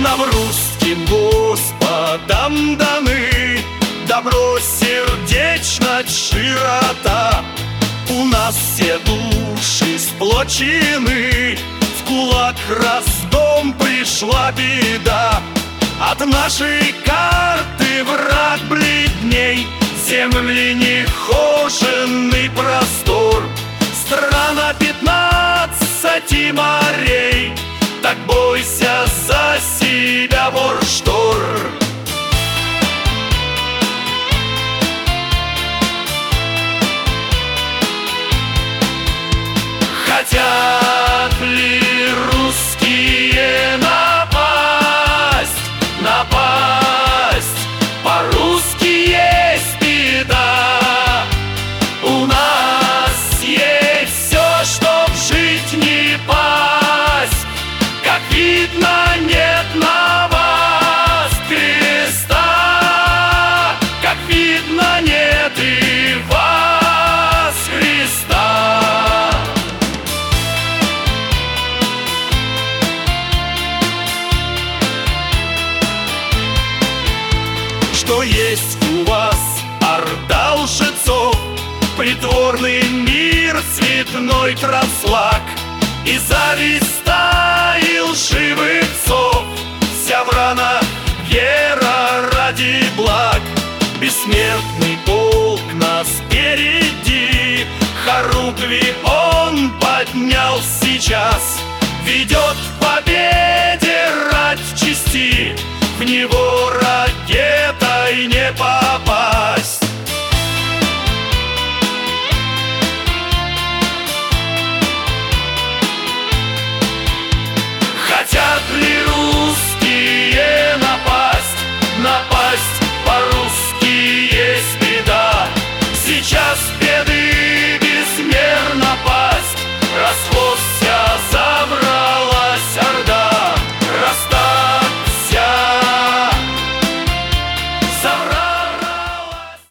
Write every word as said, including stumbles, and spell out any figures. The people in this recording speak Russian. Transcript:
Нам русским Господом даны добро, сердечность, широта. У нас все души сплочены, в кулак раздом пришла беда. От нашей карты враг бледней, земли нехоженный простор. Страна пятнадцати морей, так бойся за себя, вор-штор. Хотят ли русские напасть, напасть? По-русски есть беда. У нас есть все, чтоб жить не пасть. Как видно, нет на вас креста. Как видно, нет и вас Христа. Что есть у вас орда лжецов, притворный мир, цветной трафлаг, и зависть стаи лживых псов, вся врана вера ради благ. Бессмертный полк нас впереди, хоругви он поднял сейчас, ведет к победе рать чести, в него ракетой не попадет.